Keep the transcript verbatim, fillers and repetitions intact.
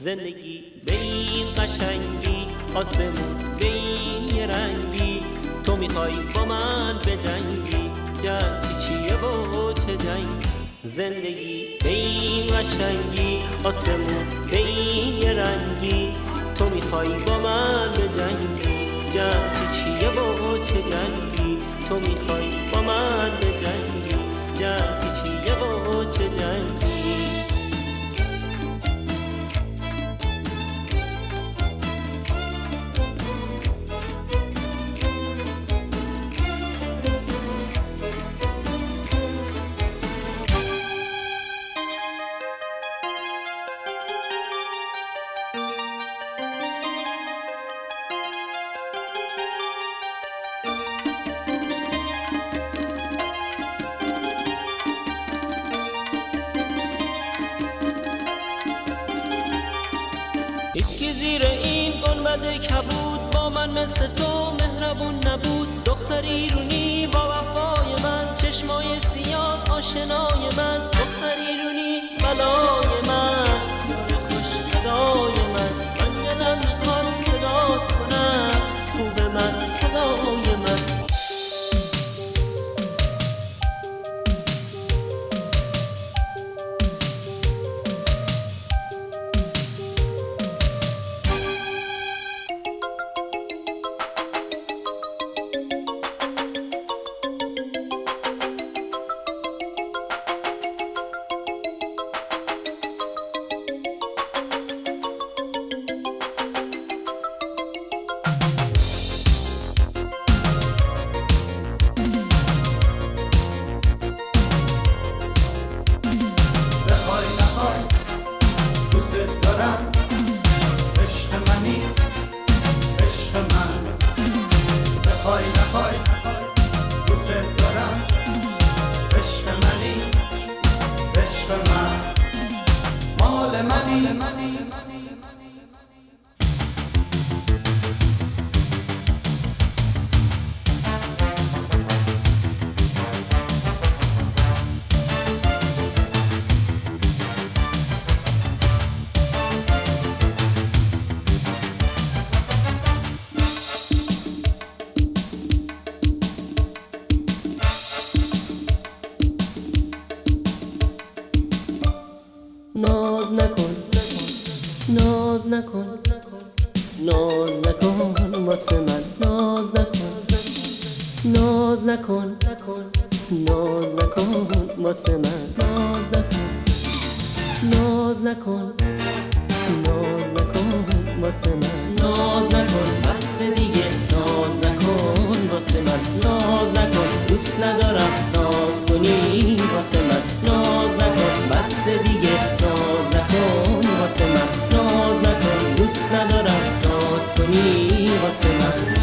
زندگی به این قشنگی، آسمون به این یه رنگی، تو میخوای با من به جنگی، جنگی چیه و چه جنگی؟ زندگی به این قشنگی، آسمون به این یه رنگی، تو میخوای با من به جنگی، جنگی چیه و چه جنگی؟ تو میخوای با من به جنگی، جنگی چیه و چه جنگی؟ هیچ کی زیر این گنبد کبود با من مثل تو مهربون نبود. دختر ایرونی با وفای من، چشمای سیاه آشنای من، دختر ایرونی بلای من، یار خوش صدای من، من دلم میخواد صدات کنم، خوب من خدای من. دوست دارم عشق منی، عشق من، بخوای نخوای دوست دارم عشق منی، عشق من، مال منی، منی. ناز نکن، ناز نکن، ناز نکن واسه من، ناز نکن، ناز نکن، ناز نکن واسه من، ناز نکن، ناز نکن، ناز نکن واسه من، ناز نکن بس دیگه، ناز نکن واسه من، ناز نکن، دوست ندارم ناز کنی واسه من، ناز نکن بس دیگه، ناز نکن واسه من، ناز نکن، دوست ندارم ناز کنی واسه من.